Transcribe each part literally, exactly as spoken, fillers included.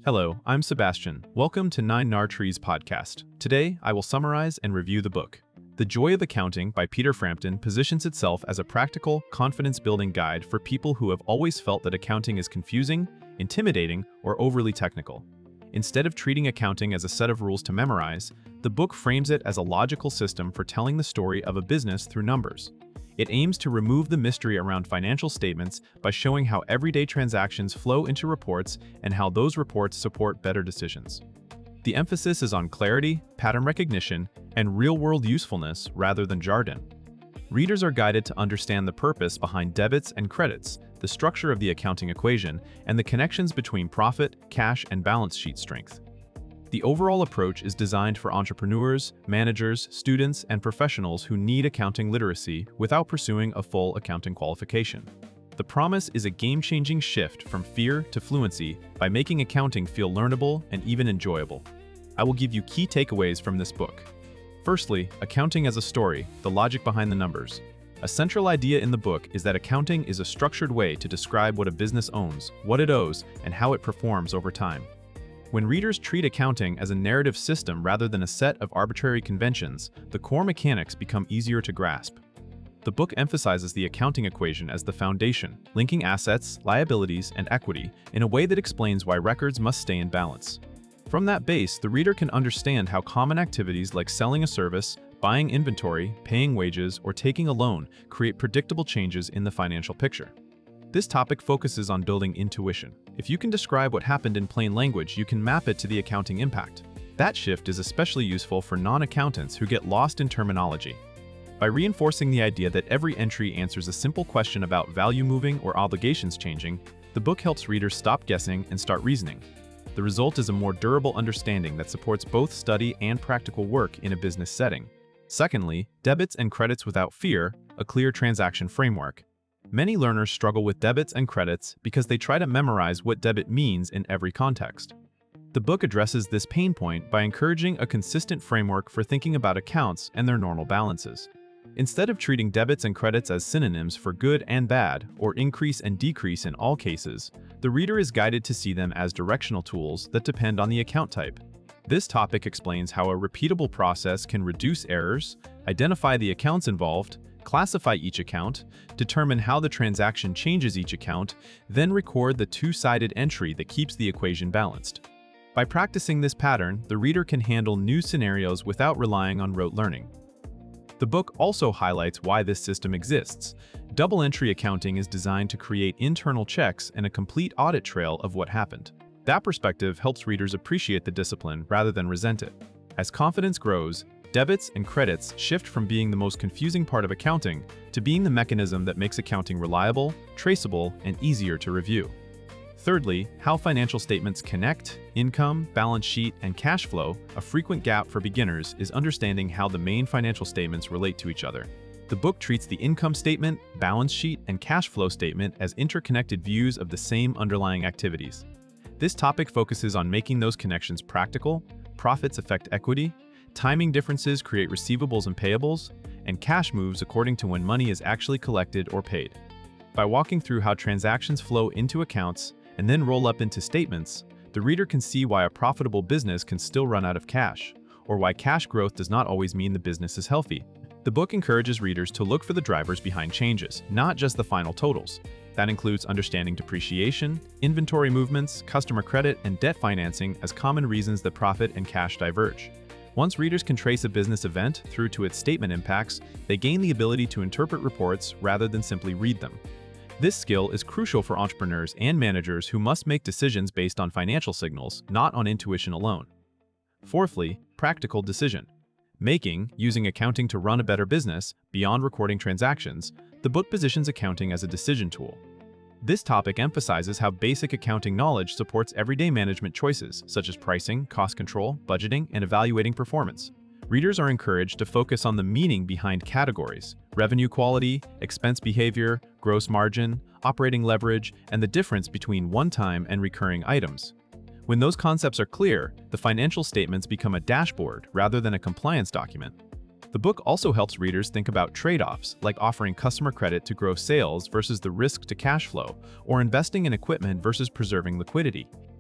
Hello, I'm Sebastian. Welcome to Nine Nar Trees podcast. Today, I will summarize and review the book. The Joy of Accounting by Peter Frampton positions itself as a practical, confidence-building guide for people who have always felt that accounting is confusing, intimidating, or overly technical. Instead of treating accounting as a set of rules to memorize, the book frames it as a logical system for telling the story of a business through numbers. It aims to remove the mystery around financial statements by showing how everyday transactions flow into reports and how those reports support better decisions. The emphasis is on clarity, pattern recognition, and real-world usefulness rather than jargon. Readers are guided to understand the purpose behind debits and credits, the structure of the accounting equation, and the connections between profit, cash, and balance sheet strength. The overall approach is designed for entrepreneurs, managers, students, and professionals who need accounting literacy without pursuing a full accounting qualification. The promise is a game-changing shift from fear to fluency by making accounting feel learnable and even enjoyable. I will give you key takeaways from this book. Firstly, accounting as a story, the logic behind the numbers. A central idea in the book is that accounting is a structured way to describe what a business owns, what it owes, and how it performs over time. When readers treat accounting as a narrative system rather than a set of arbitrary conventions, the core mechanics become easier to grasp. The book emphasizes the accounting equation as the foundation, linking assets, liabilities, and equity in a way that explains why records must stay in balance. From that base, the reader can understand how common activities like selling a service, buying inventory, paying wages, or taking a loan create predictable changes in the financial picture. This topic focuses on building intuition. If you can describe what happened in plain language, you can map it to the accounting impact. That shift is especially useful for non-accountants who get lost in terminology. By reinforcing the idea that every entry answers a simple question about value moving or obligations changing, the book helps readers stop guessing and start reasoning. The result is a more durable understanding that supports both study and practical work in a business setting. Secondly, debits and credits without fear, a clear transaction framework. Many learners struggle with debits and credits because they try to memorize what debit means in every context. The book addresses this pain point by encouraging a consistent framework for thinking about accounts and their normal balances. Instead of treating debits and credits as synonyms for good and bad, or increase and decrease in all cases, the reader is guided to see them as directional tools that depend on the account type. This topic explains how a repeatable process can reduce errors, identify the accounts involved, classify each account, determine how the transaction changes each account, then record the two-sided entry that keeps the equation balanced. By practicing this pattern, the reader can handle new scenarios without relying on rote learning. The book also highlights why this system exists. Double entry accounting is designed to create internal checks and a complete audit trail of what happened. That perspective helps readers appreciate the discipline rather than resent it. As confidence grows, debits and credits shift from being the most confusing part of accounting to being the mechanism that makes accounting reliable, traceable, and easier to review. Thirdly, how financial statements connect, income, balance sheet, and cash flow. A frequent gap for beginners is understanding how the main financial statements relate to each other. The book treats the income statement, balance sheet, and cash flow statement as interconnected views of the same underlying activities. This topic focuses on making those connections practical, profits affect equity, timing differences create receivables and payables, and cash moves according to when money is actually collected or paid. By walking through how transactions flow into accounts and then roll up into statements, the reader can see why a profitable business can still run out of cash, or why cash growth does not always mean the business is healthy. The book encourages readers to look for the drivers behind changes, not just the final totals. That includes understanding depreciation, inventory movements, customer credit, and debt financing as common reasons that profit and cash diverge. Once readers can trace a business event through to its statement impacts, they gain the ability to interpret reports rather than simply read them. This skill is crucial for entrepreneurs and managers who must make decisions based on financial signals, not on intuition alone. Fourthly, practical decision making, using accounting to run a better business, beyond recording transactions. The book positions accounting as a decision tool. This topic emphasizes how basic accounting knowledge supports everyday management choices, such as pricing, cost control, budgeting, and evaluating performance. Readers are encouraged to focus on the meaning behind categories: revenue quality, expense behavior, gross margin, operating leverage, and the difference between one-time and recurring items. When those concepts are clear, the financial statements become a dashboard rather than a compliance document. The book also helps readers think about trade-offs, like offering customer credit to grow sales versus the risk to cash flow, or investing in equipment versus preserving liquidity.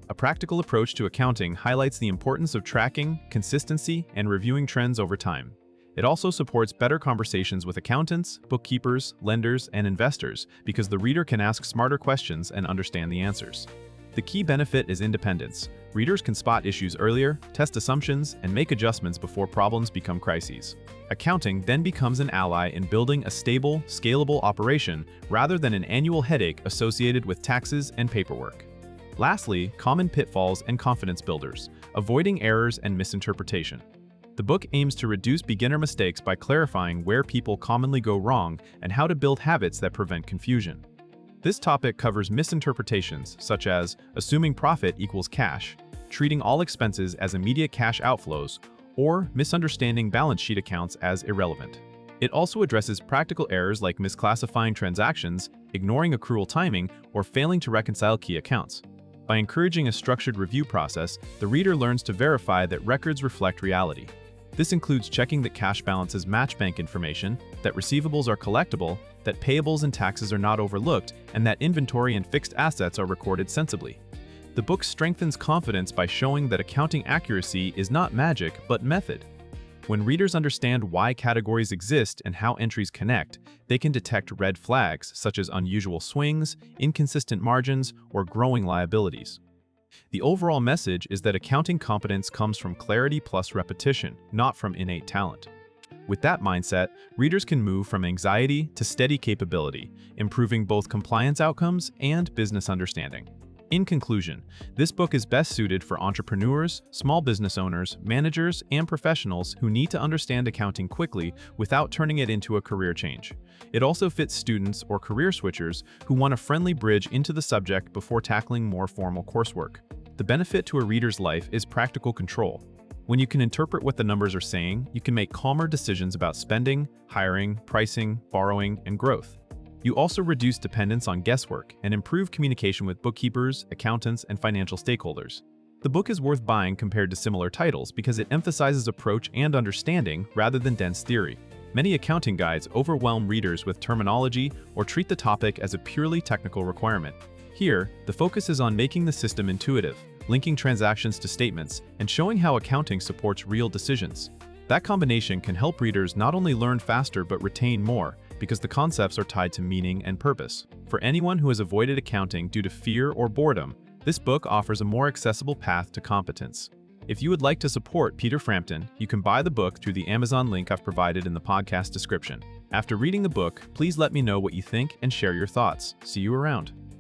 A practical approach to accounting highlights the importance of tracking, consistency, and reviewing trends over time. It also supports better conversations with accountants, bookkeepers, lenders, and investors because the reader can ask smarter questions and understand the answers. The key benefit is independence. Readers can spot issues earlier, test assumptions, and make adjustments before problems become crises. Accounting then becomes an ally in building a stable, scalable operation rather than an annual headache associated with taxes and paperwork. Lastly, common pitfalls and confidence builders, avoiding errors and misinterpretation. The book aims to reduce beginner mistakes by clarifying where people commonly go wrong and how to build habits that prevent confusion. This topic covers misinterpretations such as assuming profit equals cash, treating all expenses as immediate cash outflows, or misunderstanding balance sheet accounts as irrelevant. It also addresses practical errors like misclassifying transactions, ignoring accrual timing, or failing to reconcile key accounts. By encouraging a structured review process, the reader learns to verify that records reflect reality. This includes checking that cash balances match bank information, that receivables are collectible, that payables and taxes are not overlooked, and that inventory and fixed assets are recorded sensibly. The book strengthens confidence by showing that accounting accuracy is not magic, but method. When readers understand why categories exist and how entries connect, they can detect red flags such as unusual swings, inconsistent margins, or growing liabilities. The overall message is that accounting competence comes from clarity plus repetition, not from innate talent. With that mindset, readers can move from anxiety to steady capability, improving both compliance outcomes and business understanding. In conclusion, this book is best suited for entrepreneurs, small business owners, managers, and professionals who need to understand accounting quickly without turning it into a career change. It also fits students or career switchers who want a friendly bridge into the subject before tackling more formal coursework. The benefit to a reader's life is practical control. When you can interpret what the numbers are saying, you can make calmer decisions about spending, hiring, pricing, borrowing, and growth. You also reduce dependence on guesswork and improve communication with bookkeepers, accountants, and financial stakeholders. The book is worth buying compared to similar titles because it emphasizes approach and understanding rather than dense theory. Many accounting guides overwhelm readers with terminology or treat the topic as a purely technical requirement. Here, the focus is on making the system intuitive, linking transactions to statements, and showing how accounting supports real decisions. That combination can help readers not only learn faster but retain more, because the concepts are tied to meaning and purpose. For anyone who has avoided accounting due to fear or boredom, this book offers a more accessible path to competence. If you would like to support Peter Frampton, you can buy the book through the Amazon link I've provided in the podcast description. After reading the book, please let me know what you think and share your thoughts. See you around.